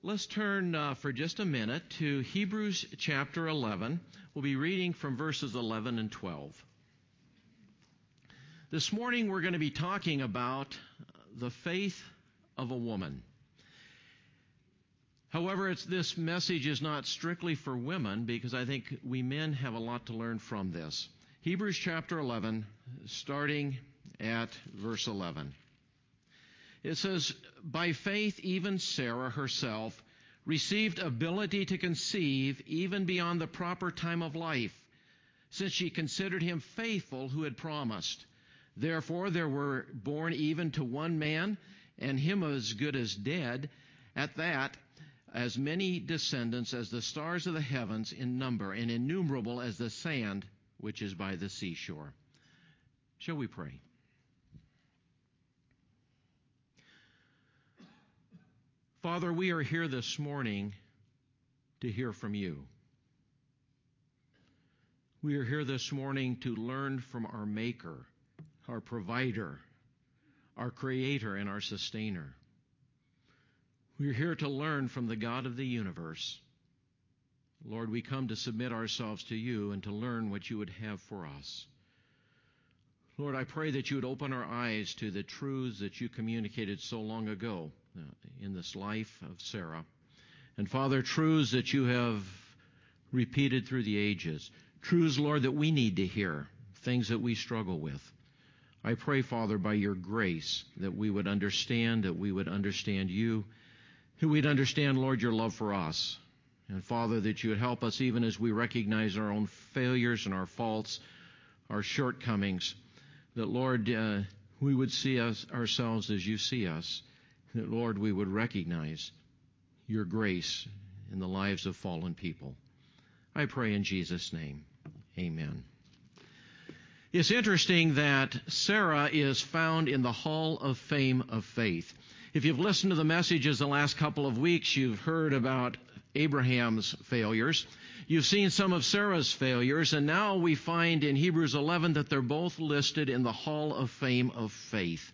Let's turn for just a minute to Hebrews chapter 11. We'll be reading from verses 11 and 12. This morning we're going to be talking about the faith of a woman. However, this message is not strictly for women because I think we men have a lot to learn from this. Hebrews chapter 11, starting at verse 11. It says, "By faith even Sarah herself received ability to conceive even beyond the proper time of life, since she considered him faithful who had promised. Therefore there were born even to one man, and him as good as dead, at that, as many descendants as the stars of the heavens in number, and innumerable as the sand which is by the seashore." Shall we pray? Father, we are here this morning to hear from you. We are here this morning to learn from our Maker, our Provider, our Creator, and our Sustainer. We are here to learn from the God of the universe. Lord, we come to submit ourselves to you and to learn what you would have for us. Lord, I pray that you would open our eyes to the truths that you communicated so long ago in this life of Sarah. And Father, truths that you have repeated through the ages. Truths, Lord, that we need to hear, things that we struggle with. I pray, Father, by your grace, that we would understand you, that we'd understand, Lord, your love for us. And Father, that you would help us even as we recognize our own failures and our faults, our shortcomings, that, Lord, we would see ourselves as you see us, that, Lord, we would recognize your grace in the lives of fallen people. I pray in Jesus' name. Amen. It's interesting that Sarah is found in the Hall of Fame of Faith. If you've listened to the messages the last couple of weeks, you've heard about Abraham's failures. You've seen some of Sarah's failures, and now we find in Hebrews 11 that they're both listed in the Hall of Fame of Faith.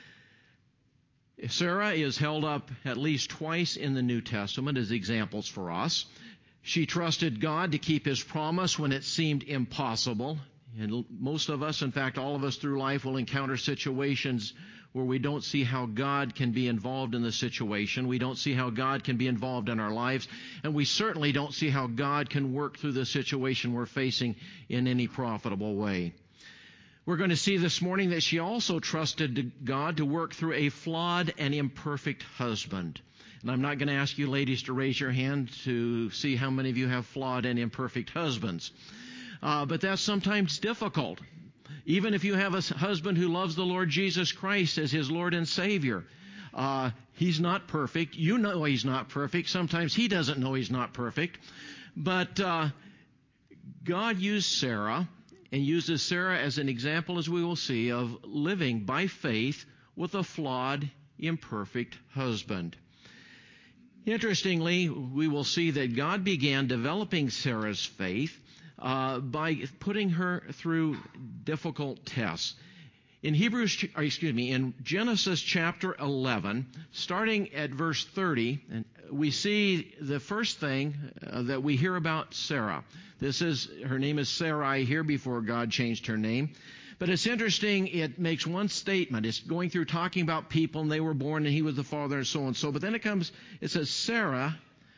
Sarah is held up at least twice in the New Testament as examples for us. She trusted God to keep his promise when it seemed impossible. And most of us, in fact, all of us through life will encounter situations where we don't see how God can be involved in the situation. We don't see how God can be involved in our lives. And we certainly don't see how God can work through the situation we're facing in any profitable way. We're going to see this morning that she also trusted God to work through a flawed and imperfect husband. And I'm not going to ask you ladies to raise your hand to see how many of you have flawed and imperfect husbands. But that's sometimes difficult. Even if you have a husband who loves the Lord Jesus Christ as his Lord and Savior, he's not perfect. You know he's not perfect. Sometimes he doesn't know he's not perfect. But God used Sarah and uses Sarah as an example, as we will see, of living by faith with a flawed, imperfect husband. Interestingly, we will see that God began developing Sarah's faith by putting her through difficult tests. In Genesis chapter 11, starting at verse 30, we see the first thing that we hear about Sarah. Her name is Sarai here before God changed her name. But it's interesting, it makes one statement. It's going through talking about people, and they were born, and he was the father, and so on and so. But then it says Sarai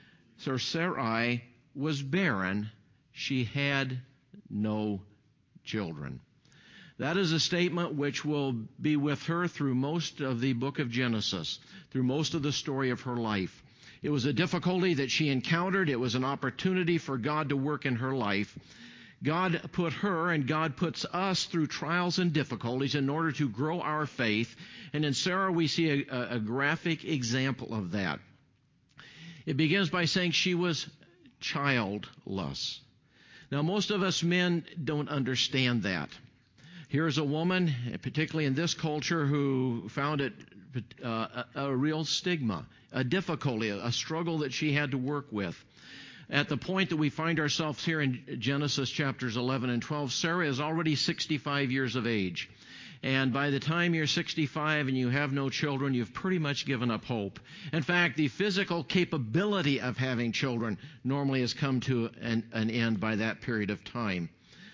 was barren. She had no children. That is a statement which will be with her through most of the book of Genesis, through most of the story of her life. It was a difficulty that she encountered. It was an opportunity for God to work in her life. God put her and God puts us through trials and difficulties in order to grow our faith. And in Sarah we see a graphic example of that. It begins by saying she was childless. Now most of us men don't understand that. Here's a woman, particularly in this culture, who found it a real stigma, a difficulty, a struggle that she had to work with. At the point that we find ourselves here in Genesis chapters 11 and 12, Sarah is already 65 years of age. And by the time you're 65 and you have no children, you've pretty much given up hope. In fact, the physical capability of having children normally has come to an end by that period of time.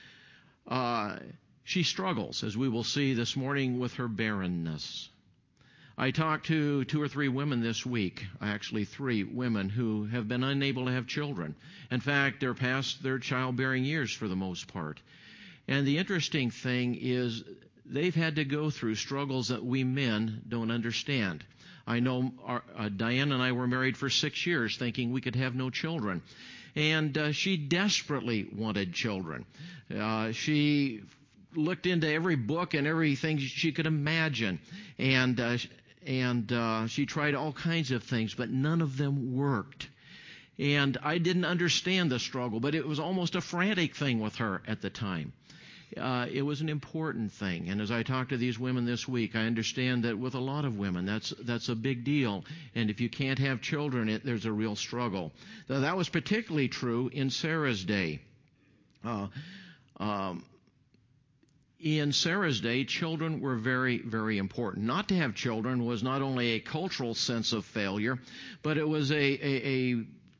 She struggles, as we will see this morning, with her barrenness. I talked to 2 or 3 women this week, actually 3 women who have been unable to have children. In fact, they're past their childbearing years for the most part. And the interesting thing is they've had to go through struggles that we men don't understand. I know Diane and I were married for 6 years thinking we could have no children. And she desperately wanted children. She looked into every book and everything she could imagine. And she tried all kinds of things, but none of them worked. And I didn't understand the struggle, but it was almost a frantic thing with her at the time. It was an important thing. And as I talked to these women this week, I understand that with a lot of women, that's a big deal. And if you can't have children, there's a real struggle. Now, that was particularly true in Sarah's day. In Sarah's day, children were very, very important. Not to have children was not only a cultural sense of failure, but it was a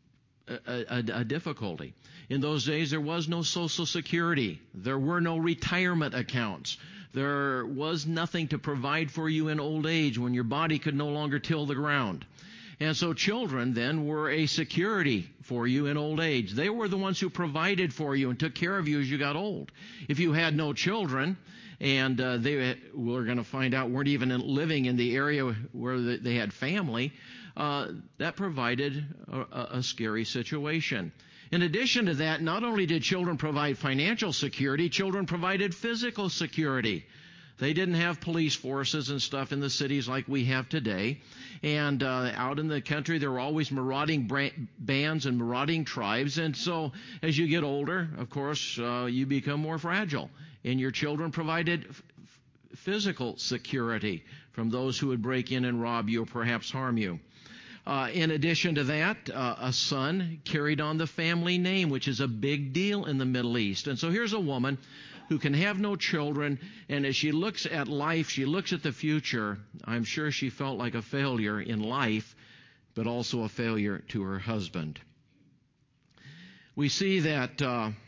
difficulty. In those days, there was no Social Security. There were no retirement accounts. There was nothing to provide for you in old age when your body could no longer till the ground. And so children then were a security for you in old age. They were the ones who provided for you and took care of you as you got old. If you had no children, and they were going to find out weren't even living in the area where they had family, that provided a scary situation. In addition to that, not only did children provide financial security, children provided physical security. They didn't have police forces and stuff in the cities like we have today. And out in the country, there were always marauding bands and marauding tribes. And so as you get older, of course, you become more fragile. And your children provided physical security from those who would break in and rob you or perhaps harm you. In addition to that, a son carried on the family name, which is a big deal in the Middle East. And so here's a woman who can have no children, and as she looks at life, she looks at the future, I'm sure she felt like a failure in life, but also a failure to her husband. We see that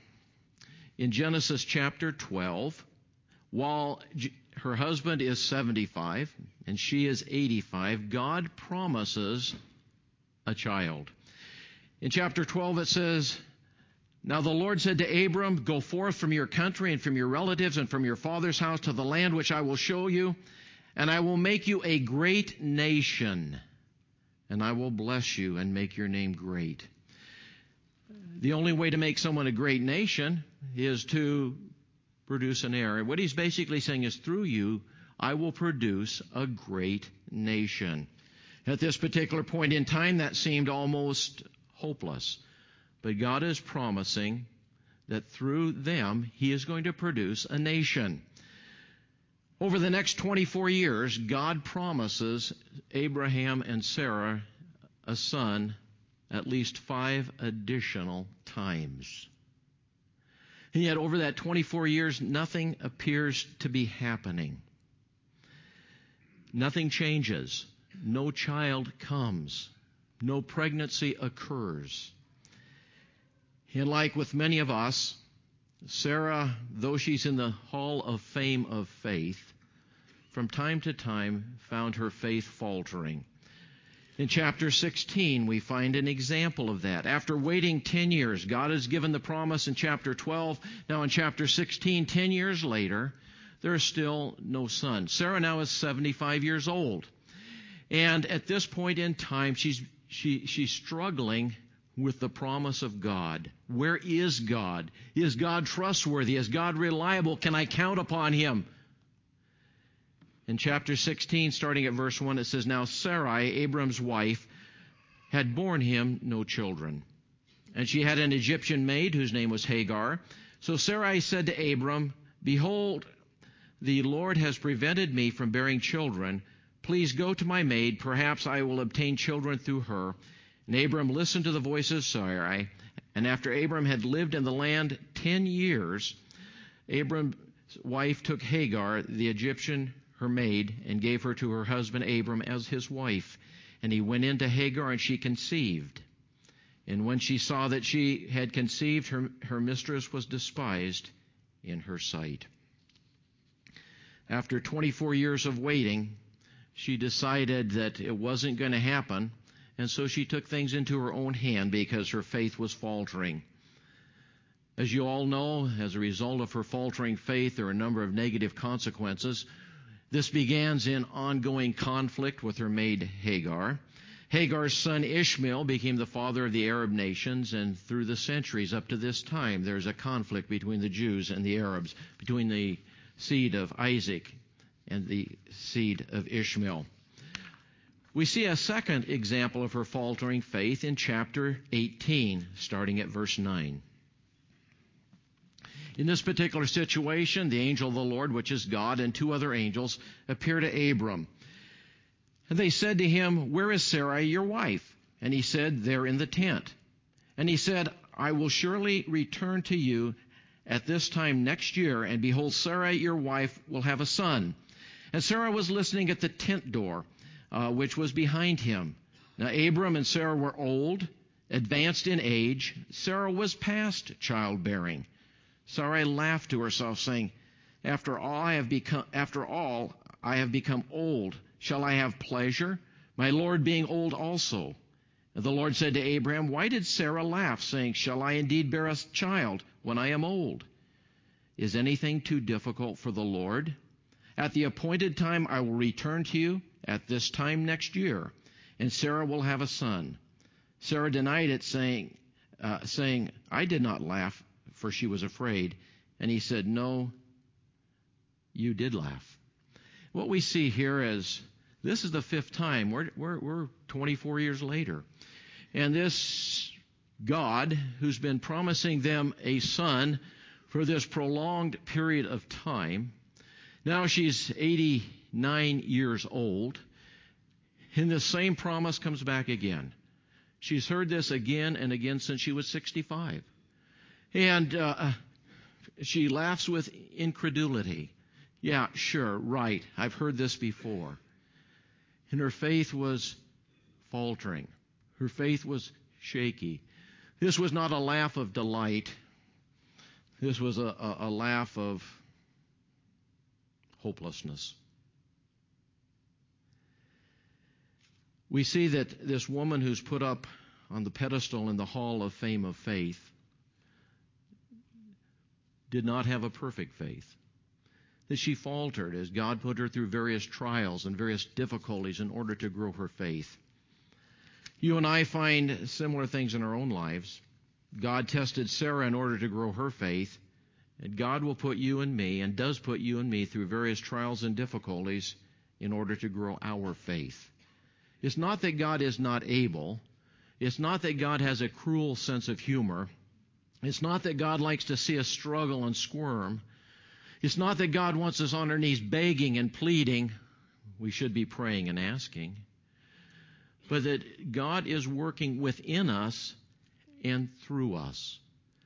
in Genesis chapter 12, while her husband is 75 and she is 85, God promises a child. In chapter 12 it says, "Now the Lord said to Abram, go forth from your country and from your relatives and from your father's house to the land which I will show you, and I will make you a great nation, and I will bless you and make your name great." The only way to make someone a great nation is to produce an heir. And what he's basically saying is, through you, I will produce a great nation. At this particular point in time, that seemed almost hopeless. But God is promising that through them, He is going to produce a nation. Over the next 24 years, God promises Abraham and Sarah a son at least 5 additional times. And yet over that 24 years, nothing appears to be happening. Nothing changes. No child comes. No pregnancy occurs. And like with many of us, Sarah, though she's in the hall of fame of faith, from time to time found her faith faltering. In chapter 16, we find an example of that. After waiting 10 years, God has given the promise in chapter 12. Now in chapter 16, 10 years later, there is still no son. Sarah now is 75 years old. And at this point in time, she's struggling with the promise of God. Where is God? Is God trustworthy? Is God reliable? Can I count upon Him? In chapter 16, starting at verse 1, it says, "Now Sarai, Abram's wife, had borne him no children. And she had an Egyptian maid whose name was Hagar. So Sarai said to Abram, 'Behold, the Lord has prevented me from bearing children. Please go to my maid. Perhaps I will obtain children through her.' And Abram listened to the voice of Sarai. And after Abram had lived in the land 10 years, Abram wife took Hagar, the Egyptian, her maid, and gave her to her husband Abram as his wife. And he went in to Hagar, and she conceived. And when she saw that she had conceived, her mistress was despised in her sight. After 24 years of waiting, she decided that it wasn't going to happen, and so she took things into her own hand because her faith was faltering. As you all know, as a result of her faltering faith, there are a number of negative consequences. This begins in ongoing conflict with her maid Hagar. Hagar's son Ishmael became the father of the Arab nations, and through the centuries up to this time, there's a conflict between the Jews and the Arabs, between the seed of Isaac and the seed of Ishmael. We see a second example of her faltering faith in chapter 18, starting at verse 9. In this particular situation, the angel of the Lord, which is God, and two other angels appear to Abram. And they said to him, "Where is Sarai, your wife?" And he said, "There in the tent." And he said, "I will surely return to you at this time next year, and behold, Sarai, your wife, will have a son." And Sarah was listening at the tent door, which was behind him. Now Abram and Sarah were old, advanced in age. Sarah was past childbearing. Sarai laughed to herself, saying, After all, I have become old. Shall I have pleasure, my Lord being old also? And the Lord said to Abraham, "Why did Sarah laugh, saying, Shall I indeed bear a child when I am old? Is anything too difficult for the Lord? At the appointed time I will return to you at this time next year, and Sarah will have a son." Sarah denied it, saying, "I did not laugh," for she was afraid. And he said, "No, you did laugh." What we see here is this is the fifth time. We're 24 years later. And this God, who's been promising them a son for this prolonged period of time, now she's 89 years old, and the same promise comes back again. She's heard this again and again since she was 65. And she laughs with incredulity. Yeah, sure, right. I've heard this before. And her faith was faltering. Her faith was shaky. This was not a laugh of delight. This was a laugh of hopelessness. We see that this woman who's put up on the pedestal in the Hall of Fame of Faith did not have a perfect faith. That she faltered as God put her through various trials and various difficulties in order to grow her faith. You and I find similar things in our own lives. God tested Sarah in order to grow her faith, and God will put you and me, and does put you and me, through various trials and difficulties in order to grow our faith. It's not that God is not able. It's not that God has a cruel sense of humor. It's not that God likes to see us struggle and squirm. It's not that God wants us on our knees begging and pleading. We should be praying and asking. But that God is working within us and through us.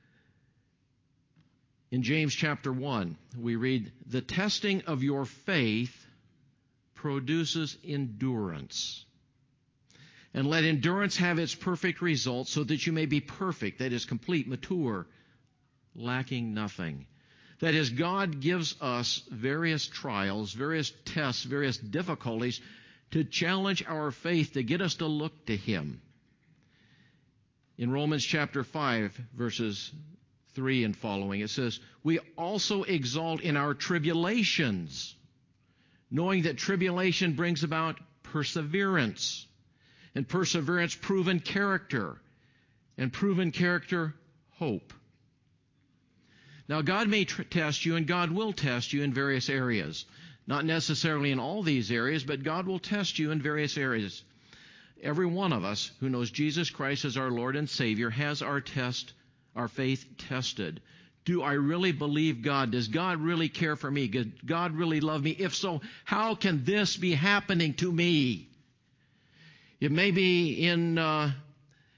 In James chapter 1, we read, "The testing of your faith produces endurance. And let endurance have its perfect result, so that you may be perfect," that is, complete, mature, lacking nothing. That is, God gives us various trials, various tests, various difficulties to challenge our faith, to get us to look to Him. In Romans chapter 5, verses 3 and following, it says, "We also exult in our tribulations, knowing that tribulation brings about perseverance, and perseverance, proven character, and proven character, hope." Now, God may test you, and God will test you in various areas. Not necessarily in all these areas, but God will test you in various areas. Every one of us who knows Jesus Christ as our Lord and Savior has our faith tested. Do I really believe God? Does God really care for me? Does God really love me? If so, how can this be happening to me? It may be in the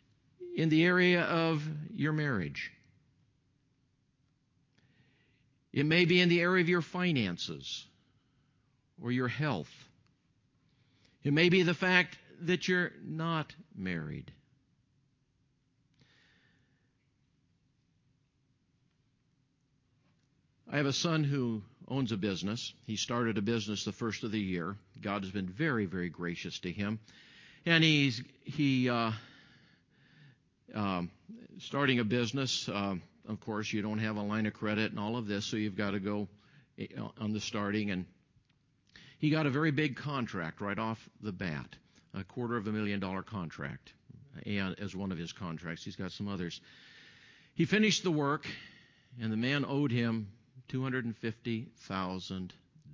area of your marriage. It may be in the area of your finances or your health. It may be the fact that you're not married. I have a son who owns a business. He started a business the first of the year. God has been very, very gracious to him. And he's starting a business. Of course, you don't have a line of credit and all of this, so you've got to go on the starting. And he got a very big contract right off the bat, a $250,000 contract, and as one of his contracts. He's got some others. He finished the work, and the man owed him $250,000.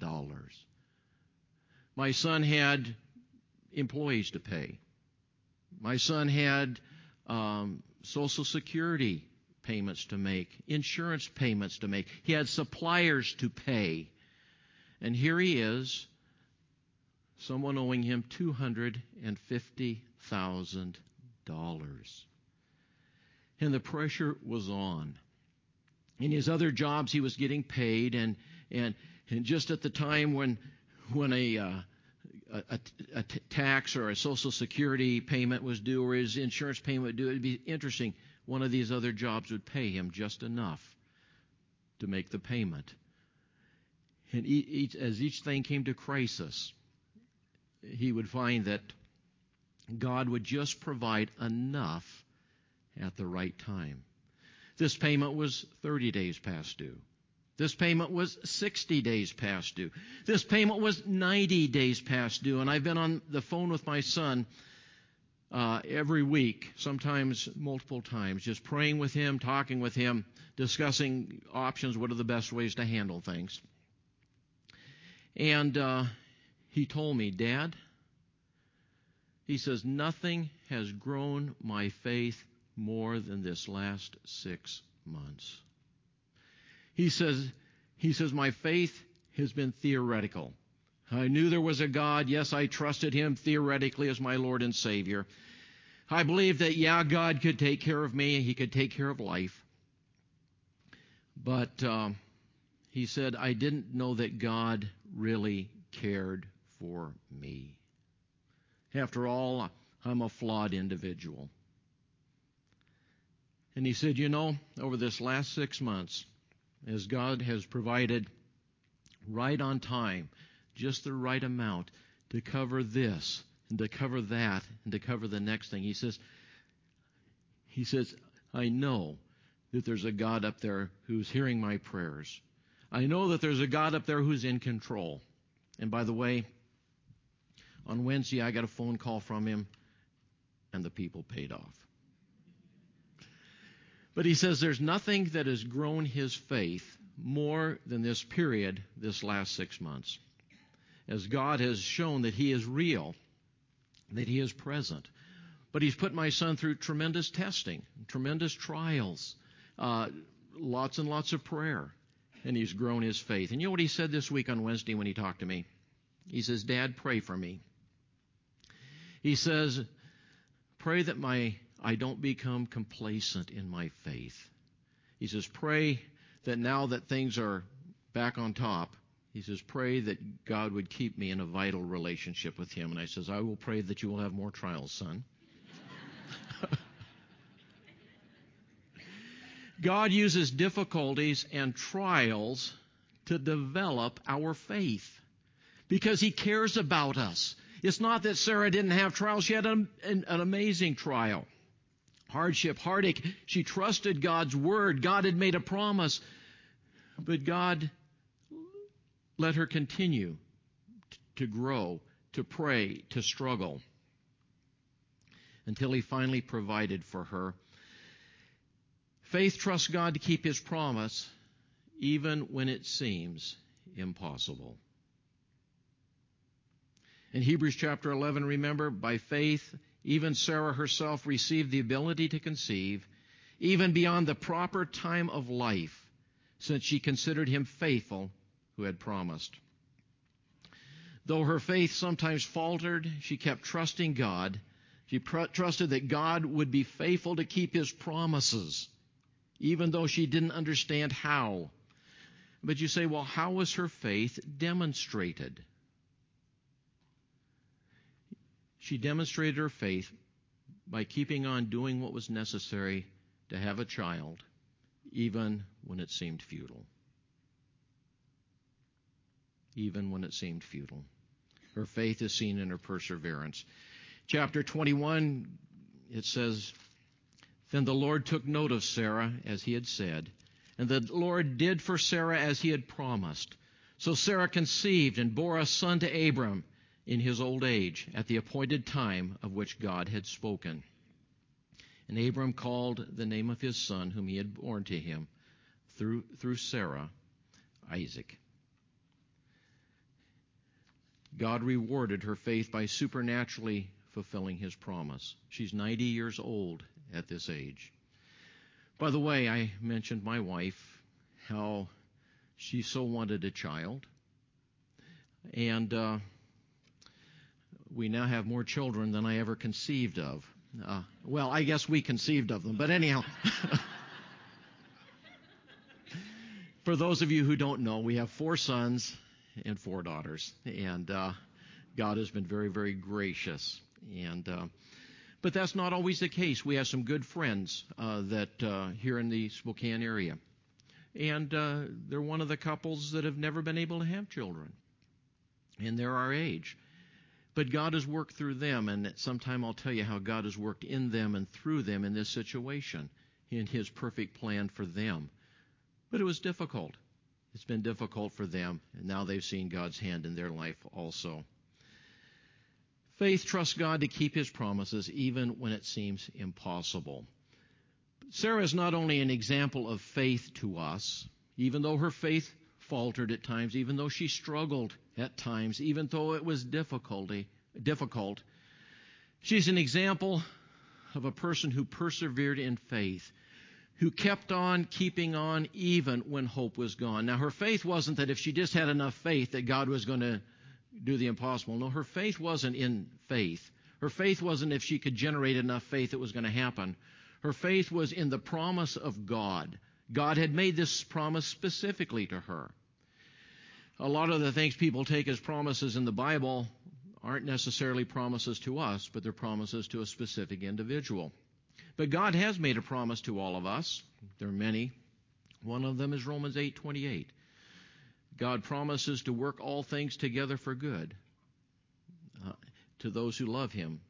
My son had employees to pay. My son had Social Security payments to make, insurance payments to make. He had suppliers to pay. And here he is, someone owing him $250,000. And the pressure was on. In his other jobs, he was getting paid, and just at the time when a tax or a Social Security payment was due or his insurance payment was due, it'd be interesting. One of these other jobs would pay him just enough to make the payment. And as each thing came to crisis, he would find that God would just provide enough at the right time. This payment was 30 days past due. This payment was 60 days past due. This payment was 90 days past due. And I've been on the phone with my son every week, sometimes multiple times, just praying with him, talking with him, discussing options, what are the best ways to handle things. And he told me, Dad, he says, nothing has grown my faith more than this last 6 months. He says, my faith has been theoretical. I knew there was a God. Yes, I trusted him theoretically as my Lord and Savior. I believed that, God could take care of me. He could take care of life. But he said, I didn't know that God really cared for me. After all, I'm a flawed individual. And he said, over this last 6 months, as God has provided right on time, just the right amount to cover this and to cover that and to cover the next thing. He says, I know that there's a God up there who's hearing my prayers. I know that there's a God up there who's in control. And by the way, on Wednesday, I got a phone call from him, and the people paid off. But he says there's nothing that has grown his faith more than this period, this last 6 months, as God has shown that he is real, that he is present. But he's put my son through tremendous testing, tremendous trials, lots and lots of prayer, and he's grown his faith. And you know what he said this week on Wednesday when he talked to me? He says, Dad, pray for me. He says, pray that I don't become complacent in my faith. He says, pray that now that things are back on top, he says, pray that God would keep me in a vital relationship with him. And I says, I will pray that you will have more trials, son. God uses difficulties and trials to develop our faith because he cares about us. It's not that Sarah didn't have trials. She had an amazing trial. Hardship, heartache. She trusted God's word. God had made a promise. But God let her continue to grow, to pray, to struggle, until he finally provided for her. Faith trusts God to keep his promise, even when it seems impossible. In Hebrews chapter 11, remember, by faith, even Sarah herself received the ability to conceive, even beyond the proper time of life, since she considered him faithful who had promised. Though her faith sometimes faltered, she kept trusting God. She trusted that God would be faithful to keep his promises, even though she didn't understand how. But you say, well, how was her faith demonstrated? She demonstrated her faith by keeping on doing what was necessary to have a child, even when it seemed futile. Even when it seemed futile. Her faith is seen in her perseverance. Chapter 21, it says, Then the Lord took note of Sarah, as he had said, and the Lord did for Sarah as he had promised. So Sarah conceived and bore a son to Abram in his old age, at the appointed time of which God had spoken. And Abram called the name of his son, whom he had borne to him, through Sarah, Isaac. God rewarded her faith by supernaturally fulfilling his promise. She's 90 years old at this age. By the way, I mentioned my wife, how she so wanted a child. And we now have more children than I ever conceived of. Well, I guess we conceived of them, but anyhow. For those of you who don't know, we have 4 sons and 4 daughters, and God has been very, very gracious. But that's not always the case. We have some good friends that here in the Spokane area, and they're one of the couples that have never been able to have children, and they're our age. But God has worked through them, and sometime I'll tell you how God has worked in them and through them in this situation, in his perfect plan for them. But it was difficult. It's been difficult for them, and now they've seen God's hand in their life also. Faith trusts God to keep his promises even when it seems impossible. Sarah is not only an example of faith to us, even though her faith faltered at times, even though she struggled at times, even though it was difficult. She's an example of a person who persevered in faith, who kept on keeping on even when hope was gone. Now, her faith wasn't that if she just had enough faith that God was going to do the impossible. No, her faith wasn't in faith. Her faith wasn't if she could generate enough faith it was going to happen. Her faith was in the promise of God. God had made this promise specifically to her. A lot of the things people take as promises in the Bible aren't necessarily promises to us, but they're promises to a specific individual. But God has made a promise to all of us. There are many. One of them is Romans 8:28. God promises to work all things together for good to those who love him.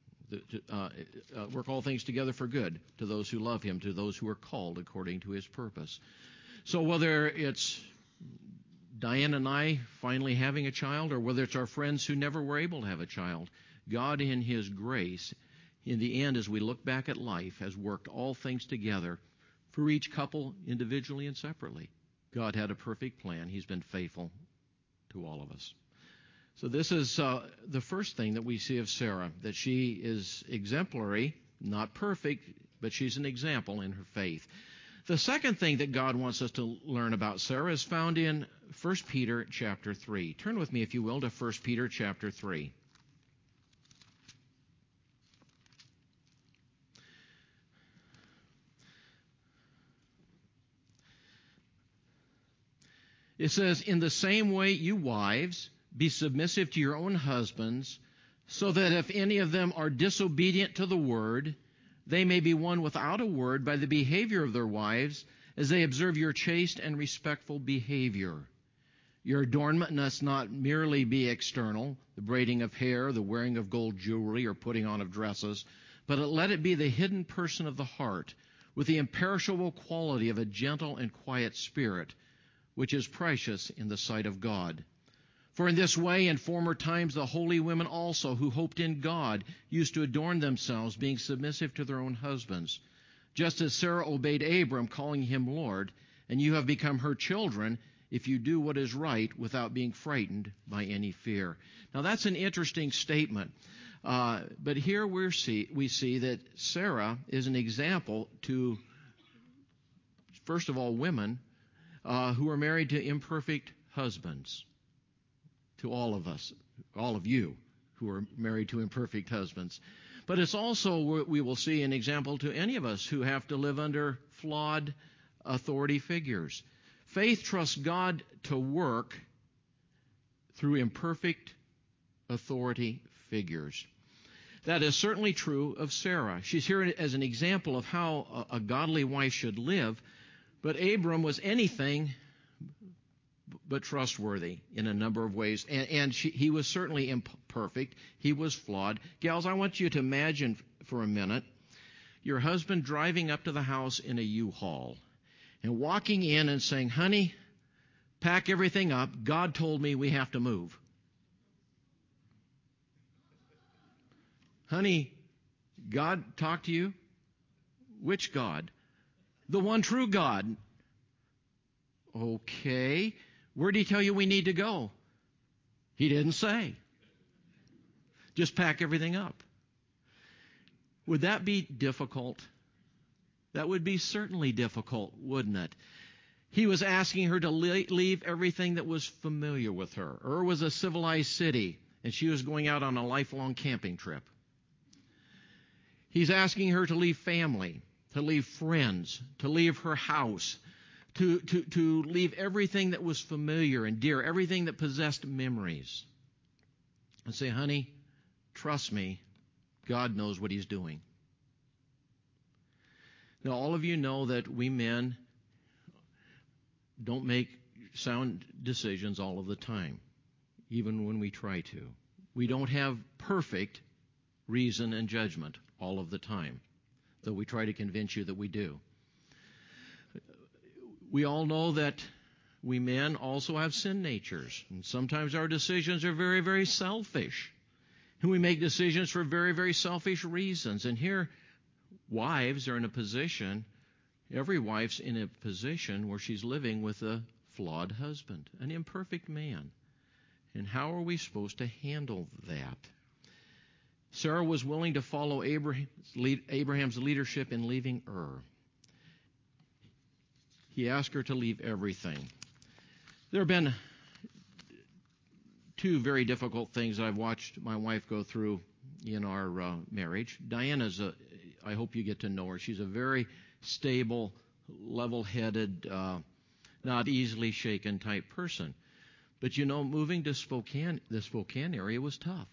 Work all things together for good to those who love him, to those who are called according to his purpose. So whether it's Diane and I finally having a child, or whether it's our friends who never were able to have a child, God in his grace, in the end, as we look back at life, has worked all things together for each couple individually and separately. God had a perfect plan. He's been faithful to all of us. So this is the first thing that we see of Sarah, that she is exemplary, not perfect, but she's an example in her faith. The second thing that God wants us to learn about Sarah is found in 1 Peter chapter 3. Turn with me, if you will, to 1 Peter chapter 3. It says, "In the same way, you wives, be submissive to your own husbands, so that if any of them are disobedient to the word, they may be won without a word by the behavior of their wives, as they observe your chaste and respectful behavior. Your adornment must not merely be external, the braiding of hair, the wearing of gold jewelry, or putting on of dresses, but let it be the hidden person of the heart, with the imperishable quality of a gentle and quiet spirit, which is precious in the sight of God. For in this way, in former times, the holy women also, who hoped in God, used to adorn themselves, being submissive to their own husbands, just as Sarah obeyed Abram, calling him Lord, and you have become her children, if you do what is right without being frightened by any fear." Now, that's an interesting statement. But here we see that Sarah is an example to, first of all, women who are married to imperfect husbands. To all of us, all of you who are married to imperfect husbands. But it's also, we will see, an example to any of us who have to live under flawed authority figures. Faith trusts God to work through imperfect authority figures. That is certainly true of Sarah. She's here as an example of how a godly wife should live, but Abram was anything but trustworthy in a number of ways, and he was certainly imperfect. He was flawed. Gals, I want you to imagine for a minute your husband driving up to the house in a U-Haul and walking in and saying, "Honey, pack everything up. God told me we have to move." Honey, God talked to you? Which God? The one true God. Okay. Where did he tell you we need to go? He didn't say. Just pack everything up. Would that be difficult? That would be certainly difficult, wouldn't it? He was asking her to leave everything that was familiar with her. Ur was a civilized city, and she was going out on a lifelong camping trip. He's asking her to leave family, to leave friends, to leave her house, to leave everything that was familiar and dear, everything that possessed memories. And say, "Honey, trust me, God knows what he's doing." Now, all of you know that we men don't make sound decisions all of the time, even when we try to. We don't have perfect reason and judgment all of the time, though we try to convince you that we do. We all know that we men also have sin natures, and sometimes our decisions are very, very selfish. And we make decisions for very, very selfish reasons. And here, wives are in a position, every wife's in a position where she's living with a flawed husband, an imperfect man. And how are we supposed to handle that? Sarah was willing to follow Abraham's leadership in leaving Ur. He asked her to leave everything. There have been two very difficult things I've watched my wife go through in our marriage. Diana's I hope you get to know her. She's a very stable, level-headed, not easily shaken type person. But you know, moving to the Spokane area was tough.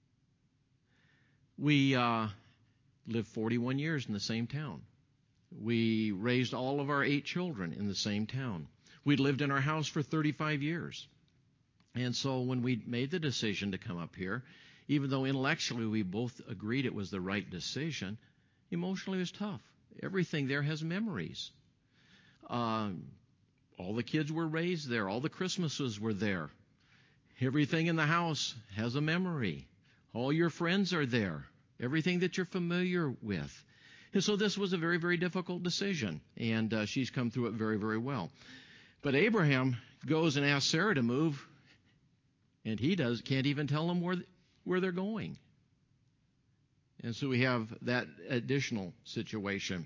We lived 41 years in the same town. We raised all of our 8 children in the same town. We'd lived in our house for 35 years. And so when we made the decision to come up here, even though intellectually we both agreed it was the right decision, emotionally it was tough. Everything there has memories. All the kids were raised there. All the Christmases were there. Everything in the house has a memory. All your friends are there. Everything that you're familiar with. And so this was a very, very difficult decision. And she's come through it very, very well. But Abraham goes and asks Sarah to move. And he can't even tell them where they're going. And so we have that additional situation.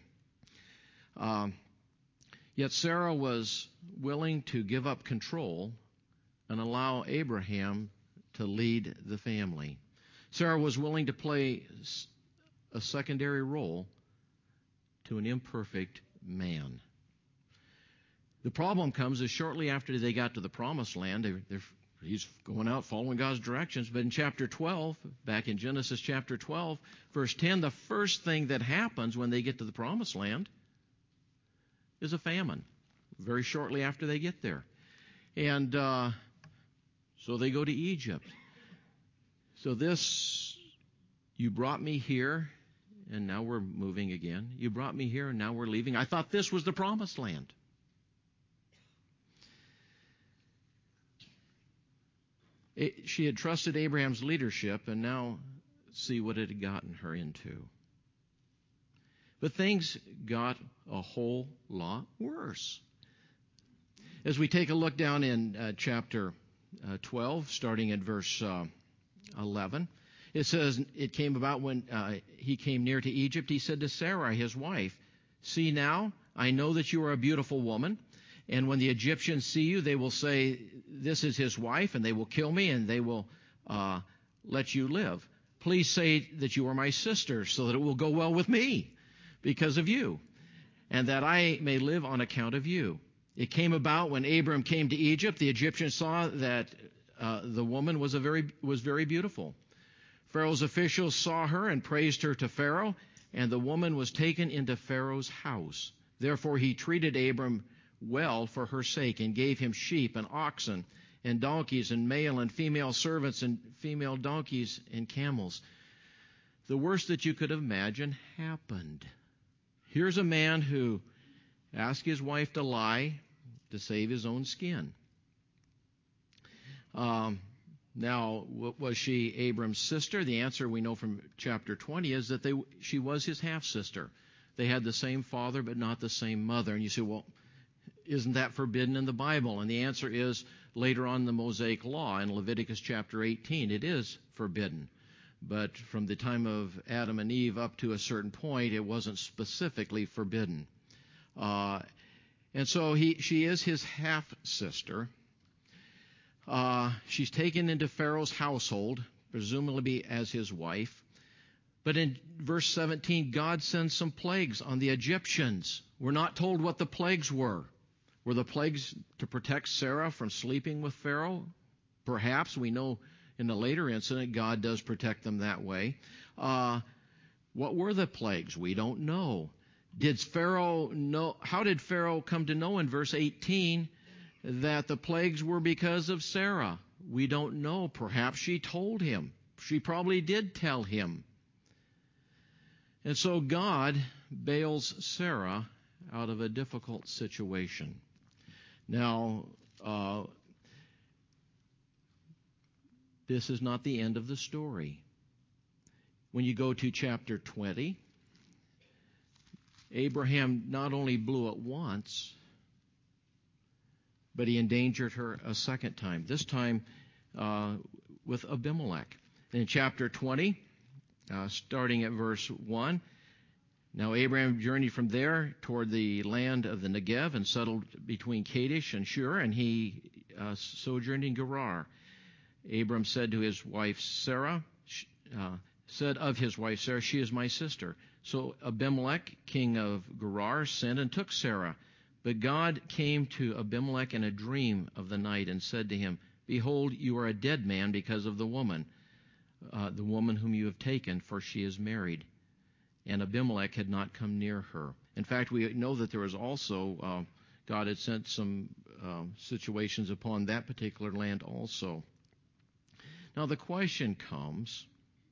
Yet Sarah was willing to give up control and allow Abraham to lead the family. Sarah was willing to play a secondary role to an imperfect man. The problem comes is shortly after they got to the promised land, he's going out following God's directions. But in chapter 12, back in Genesis chapter 12, verse 10, the first thing that happens when they get to the promised land is a famine, very shortly after they get there. And so they go to Egypt. So this, you brought me here, and now we're moving again. You brought me here, and now we're leaving. I thought this was the promised land. She had trusted Abraham's leadership, and now see what it had gotten her into. But things got a whole lot worse. As we take a look down in chapter 12, starting at verse 11, it says, "It came about when he came near to Egypt, he said to Sarai, his wife, 'See now, I know that you are a beautiful woman. And when the Egyptians see you, they will say, this is his wife, and they will kill me, and they will let you live. Please say that you are my sister, so that it will go well with me because of you, and that I may live on account of you.' It came about when Abram came to Egypt. The Egyptians saw that the woman was very beautiful. Pharaoh's officials saw her and praised her to Pharaoh, and the woman was taken into Pharaoh's house. Therefore he treated Abram well for her sake and gave him sheep and oxen and donkeys and male and female servants and female donkeys and camels. The worst that you could imagine happened. Here's a man who asked his wife to lie to save his own skin. Now, was she Abram's sister? The answer we know from chapter 20 is that she was his half-sister. They had the same father but not the same mother. And you say, well, isn't that forbidden in the Bible? And the answer is later on in the Mosaic Law in Leviticus chapter 18, it is forbidden. But from the time of Adam and Eve up to a certain point, it wasn't specifically forbidden. And so she is his half-sister. She's taken into Pharaoh's household, presumably as his wife. But in verse 17, God sends some plagues on the Egyptians. We're not told what the plagues were. Were the plagues to protect Sarah from sleeping with Pharaoh? Perhaps. We know in the later incident God does protect them that way. What were the plagues? We don't know. Did Pharaoh know? How did Pharaoh come to know in verse 18 that the plagues were because of Sarah? We don't know. Perhaps she told him. She probably did tell him. And so God bails Sarah out of a difficult situation. Now, this is not the end of the story. When you go to chapter 20, Abraham not only blew it once, but he endangered her a second time, this time with Abimelech. In chapter 20, starting at verse 1, now Abraham journeyed from there toward the land of the Negev and settled between Kadesh and Shur, and he sojourned in Gerar. Abram said to his wife Sarah, she is my sister. So Abimelech, king of Gerar, sent and took Sarah. But God came to Abimelech in a dream of the night and said to him, Behold, you are a dead man because of the woman whom you have taken, for she is married. And Abimelech had not come near her. In fact, we know that there was also, God had sent some situations upon that particular land also. Now the question comes,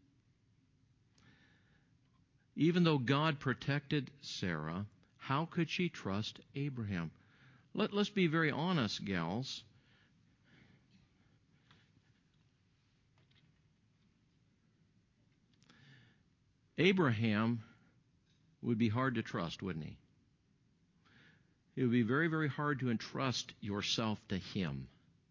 even though God protected Sarah, how could she trust Abraham? Let's be very honest, gals. Abraham would be hard to trust, wouldn't he? It would be very, very hard to entrust yourself to him.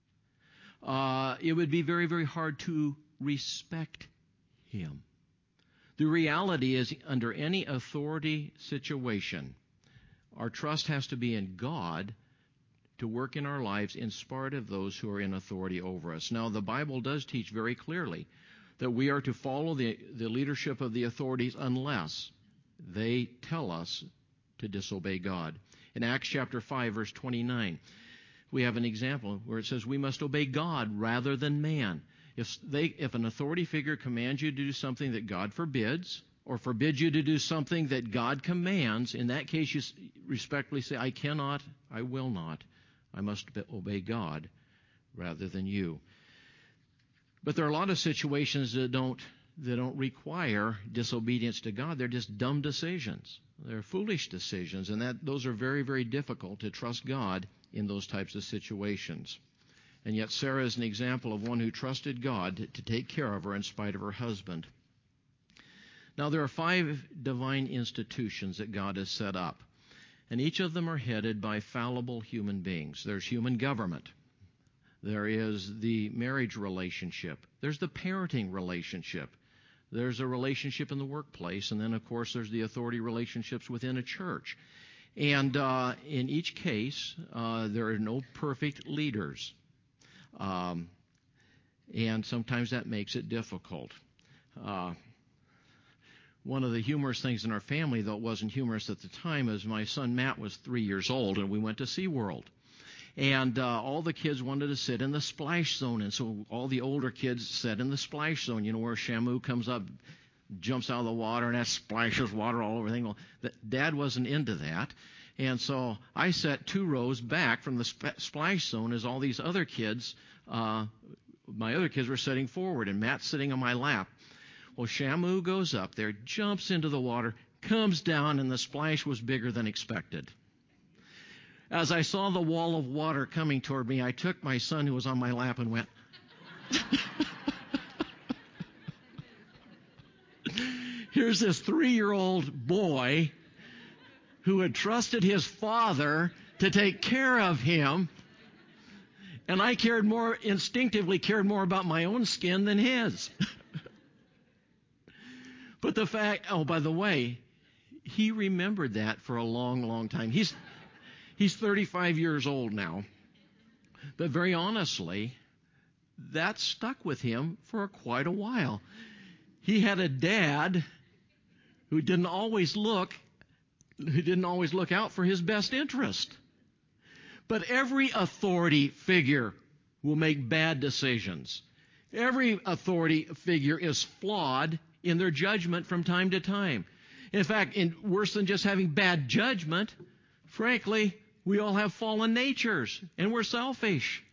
It would be very, very hard to respect him. The reality is, under any authority situation, our trust has to be in God to work in our lives in spite of those who are in authority over us. Now, the Bible does teach very clearly that we are to follow the leadership of the authorities unless they tell us to disobey God. In Acts chapter 5, verse 29, we have an example where it says we must obey God rather than man. If an authority figure commands you to do something that God forbids, or forbids you to do something that God commands, in that case you respectfully say, I cannot, I will not. I must obey God rather than you. But there are a lot of situations that don't require disobedience to God. They're just dumb decisions. They're foolish decisions, and those are very, very difficult to trust God in those types of situations. And yet Sarah is an example of one who trusted God to take care of her in spite of her husband. Now, there are 5 divine institutions that God has set up, and each of them are headed by fallible human beings. There's human government. There is the marriage relationship. There's the parenting relationship. There's a relationship in the workplace, and then, of course, there's the authority relationships within a church. And in each case, there are no perfect leaders. And sometimes that makes it difficult. One of the humorous things in our family, though it wasn't humorous at the time, is my son Matt was 3 years old, and we went to SeaWorld. And all the kids wanted to sit in the splash zone. And so all the older kids sat in the splash zone, where Shamu comes up, jumps out of the water, and that splashes water all over everything. Well, Dad wasn't into that. And so I sat 2 rows back from the splash zone as all these other kids, my other kids were sitting forward, and Matt's sitting on my lap. Well, Shamu goes up there, jumps into the water, comes down, and the splash was bigger than expected. As I saw the wall of water coming toward me, I took my son who was on my lap and went, here's this 3-year-old boy who had trusted his father to take care of him, and I instinctively cared more about my own skin than his. But by the way, he remembered that for a long, long time. He's 35 years old now. But very honestly, that stuck with him for quite a while. He had a dad who didn't always look out for his best interest. But every authority figure will make bad decisions. Every authority figure is flawed in their judgment from time to time. In fact, worse than just having bad judgment, frankly, we all have fallen natures, and we're selfish.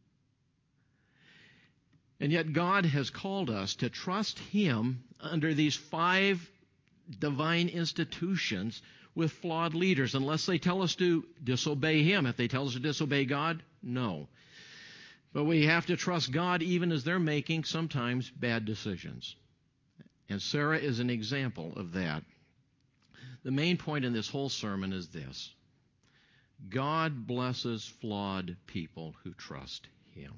And yet God has called us to trust Him under these 5 divine institutions with flawed leaders, unless they tell us to disobey Him. If they tell us to disobey God, no. But we have to trust God even as they're making sometimes bad decisions. And Sarah is an example of that. The main point in this whole sermon is this: God blesses flawed people who trust Him.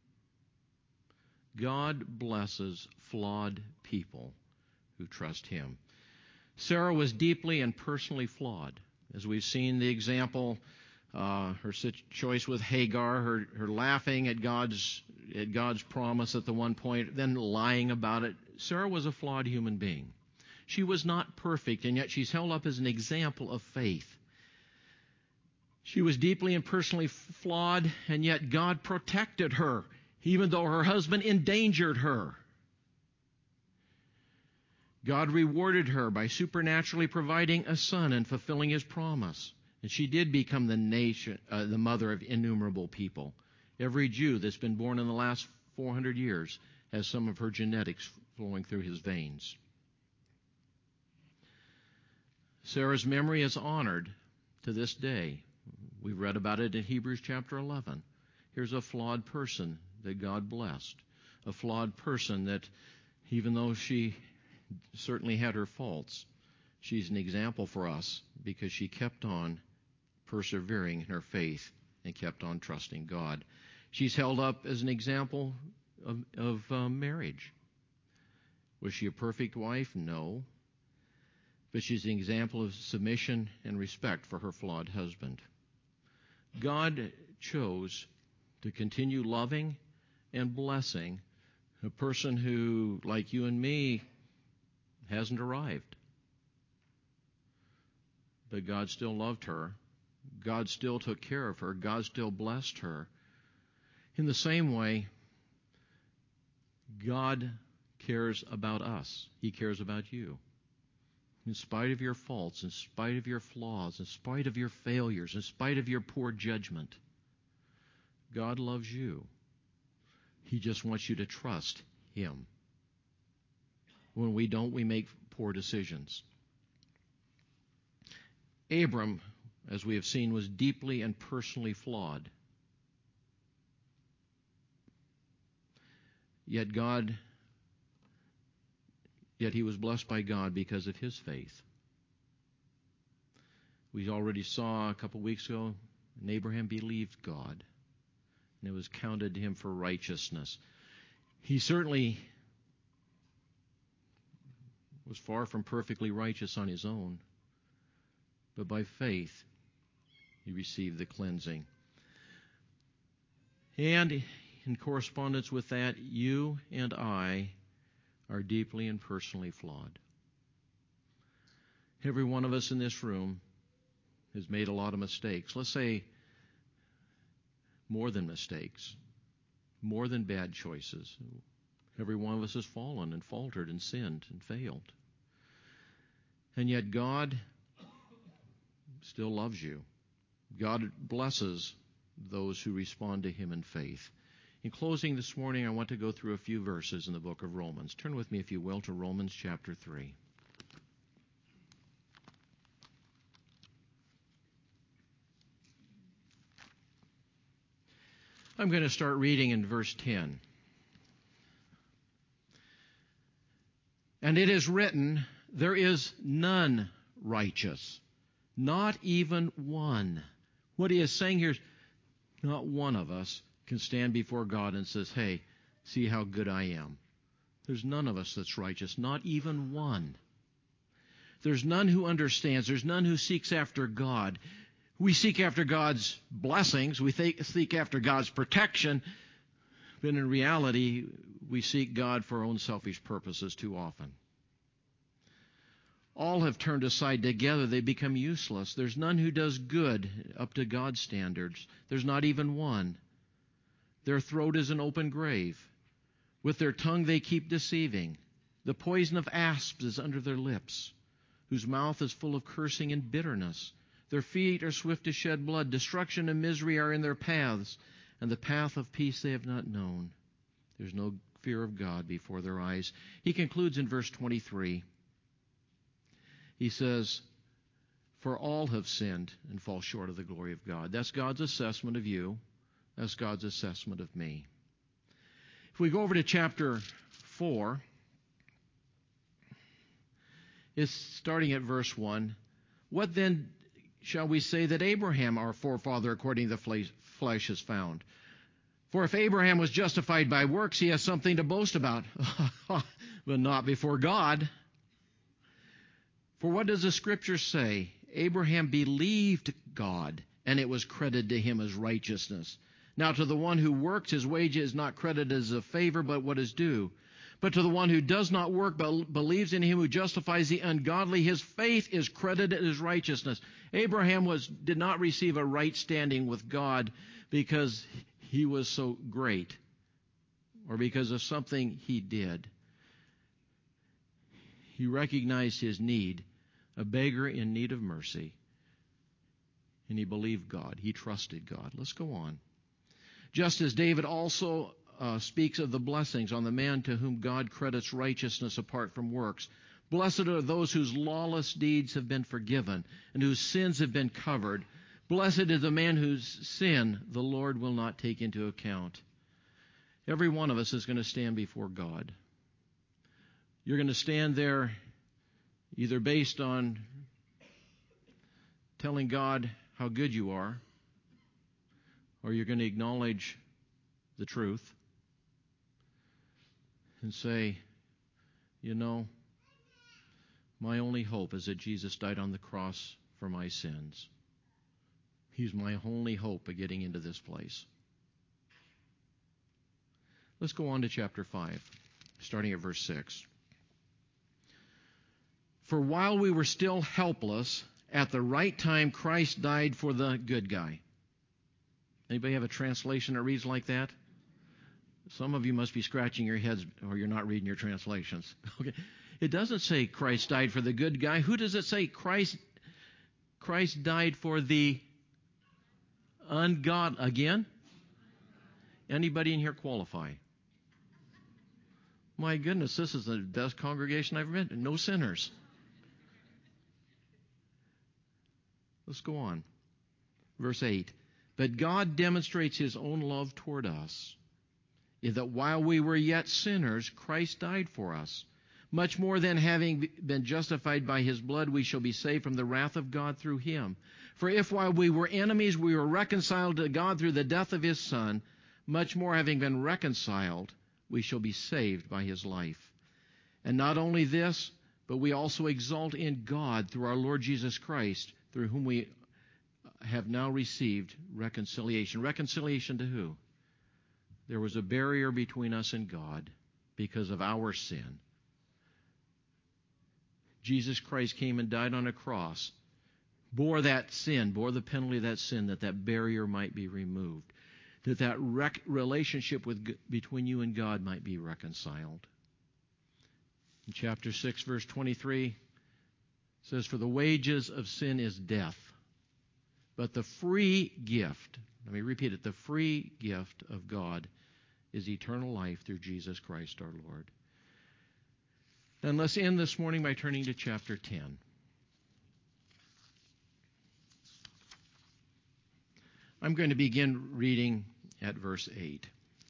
God blesses flawed people who trust Him. Sarah was deeply and personally flawed. As we've seen the example, her choice with Hagar, her laughing at God's promise at the one point, then lying about it. Sarah was a flawed human being. She was not perfect, and yet she's held up as an example of faith. She was deeply and personally flawed, and yet God protected her, even though her husband endangered her. God rewarded her by supernaturally providing a son and fulfilling His promise. And she did become the mother of innumerable people. Every Jew that's been born in the last 400 years has some of her genetics flowing through his veins. Sarah's memory is honored to this day. We've read about it in Hebrews chapter 11. Here's a flawed person that God blessed. A flawed person that, even though she certainly had her faults, she's an example for us because she kept on persevering in her faith and kept on trusting God. She's held up as an example of marriage. Was she a perfect wife? No. But she's an example of submission and respect for her flawed husband. God chose to continue loving and blessing a person who, like you and me, hasn't arrived. But God still loved her. God still took care of her. God still blessed her. In the same way, God cares about us. He cares about you. In spite of your faults, in spite of your flaws, in spite of your failures, in spite of your poor judgment, God loves you. He just wants you to trust Him. When we don't, we make poor decisions. Abram, as we have seen, was deeply and personally flawed. Yet he was blessed by God because of his faith. We already saw a couple weeks ago, and Abraham believed God, and it was counted to him for righteousness. He certainly was far from perfectly righteous on his own, but by faith he received the cleansing. And in correspondence with that, you and I are deeply and personally flawed. Every one of us in this room has made a lot of mistakes. Let's say more than mistakes, more than bad choices. Every one of us has fallen and faltered and sinned and failed. And yet God still loves you. God blesses those who respond to Him in faith. In closing this morning, I want to go through a few verses in the book of Romans. Turn with me, if you will, to Romans chapter 3. I'm going to start reading in verse 10. And it is written, there is none righteous, not even one. What he is saying here is not one of us can stand before God and says, hey, see how good I am. There's none of us that's righteous, not even one. There's none who understands. There's none who seeks after God. We seek after God's blessings. We seek after God's protection. But in reality, we seek God for our own selfish purposes too often. All have turned aside together. They become useless. There's none who does good up to God's standards. There's not even one. Their throat is an open grave. With their tongue they keep deceiving. The poison of asps is under their lips, whose mouth is full of cursing and bitterness. Their feet are swift to shed blood. Destruction and misery are in their paths, and the path of peace they have not known. There's no fear of God before their eyes. He concludes in verse 23. He says, for all have sinned and fall short of the glory of God. That's God's assessment of you. That's God's assessment of me. If we go over to chapter 4, it's starting at verse 1. What then shall we say that Abraham, our forefather, according to the flesh, has found? For if Abraham was justified by works, he has something to boast about, but not before God. For what does the Scripture say? Abraham believed God, and it was credited to him as righteousness. Now to the one who works, his wage is not credited as a favor, but what is due. But to the one who does not work, but believes in him who justifies the ungodly, his faith is credited as righteousness. Abraham did not receive a right standing with God because he was so great or because of something he did. He recognized his need, a beggar in need of mercy, and he believed God. He trusted God. Let's go on. Just as David also speaks of the blessings on the man to whom God credits righteousness apart from works. Blessed are those whose lawless deeds have been forgiven and whose sins have been covered. Blessed is the man whose sin the Lord will not take into account. Every one of us is going to stand before God. You're going to stand there either based on telling God how good you are, or you're going to acknowledge the truth and say, you know, my only hope is that Jesus died on the cross for my sins. He's my only hope of getting into this place. Let's go on to chapter 5, starting at verse 6. For while we were still helpless, at the right time Christ died for the good guy. Anybody have a translation that reads like that? Some of you must be scratching your heads or you're not reading your translations. Okay. It doesn't say Christ died for the good guy. Who does it say Christ died for the ungodly? Again? Anybody in here qualify? My goodness, this is the best congregation I've ever been. No sinners. Let's go on. Verse 8. But God demonstrates His own love toward us, in that while we were yet sinners, Christ died for us. Much more than having been justified by His blood, we shall be saved from the wrath of God through Him. For if while we were enemies, we were reconciled to God through the death of His Son, much more having been reconciled, we shall be saved by His life. And not only this, but we also exult in God through our Lord Jesus Christ, through whom we have now received reconciliation. Reconciliation to who? There was a barrier between us and God because of our sin. Jesus Christ came and died on a cross, bore that sin, bore the penalty of that sin, that barrier might be removed. that relationship between you and God might be reconciled. In chapter 6, verse 23, it says, "For the wages of sin is death, but the free gift," let me repeat it, "the free gift of God is eternal life through Jesus Christ our Lord." And let's end this morning by turning to chapter 10. I'm going to begin reading at verse 8.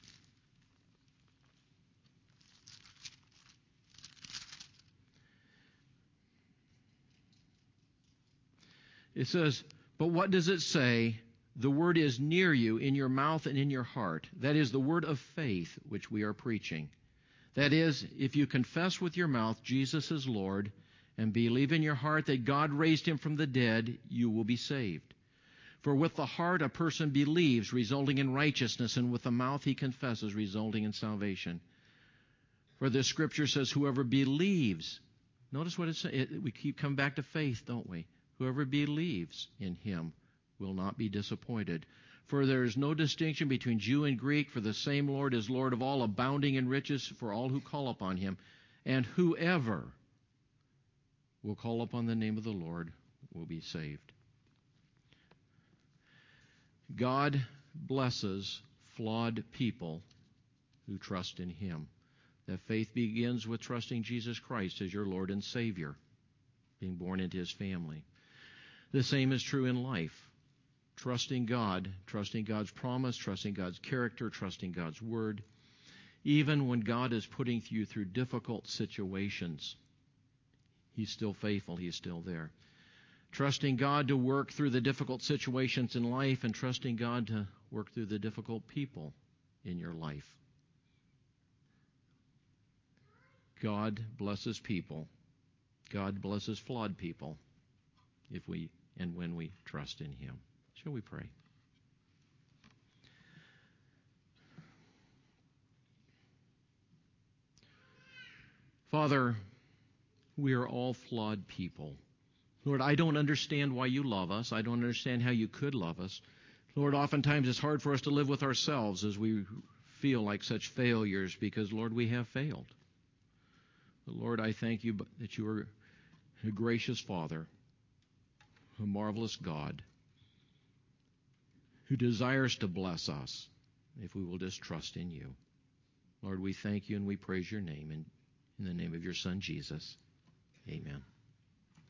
It says, "But what does it say? The word is near you, in your mouth and in your heart. That is the word of faith which we are preaching. That is, if you confess with your mouth Jesus is Lord, and believe in your heart that God raised him from the dead, you will be saved. For with the heart a person believes, resulting in righteousness, and with the mouth he confesses, resulting in salvation. For the scripture says, whoever believes," notice what it says, we keep coming back to faith, don't we? "Whoever believes in him will not be disappointed. For there is no distinction between Jew and Greek, for the same Lord is Lord of all, abounding in riches for all who call upon him. And whoever will call upon the name of the Lord will be saved." God blesses flawed people who trust in him. That faith begins with trusting Jesus Christ as your Lord and Savior, being born into his family. The same is true in life. Trusting God, trusting God's promise, trusting God's character, trusting God's word. Even when God is putting you through difficult situations, he's still faithful, he's still there. Trusting God to work through the difficult situations in life, and trusting God to work through the difficult people in your life. God blesses people. God blesses flawed people if we and when we trust in him. Shall we pray? Father, we are all flawed people. Lord, I don't understand why you love us. I don't understand how you could love us. Lord, oftentimes it's hard for us to live with ourselves as we feel like such failures because, Lord, we have failed. But Lord, I thank you that you are a gracious Father, a marvelous God, who desires to bless us if we will just trust in you. Lord, we thank you and we praise your name, in the name of your Son, Jesus. Amen.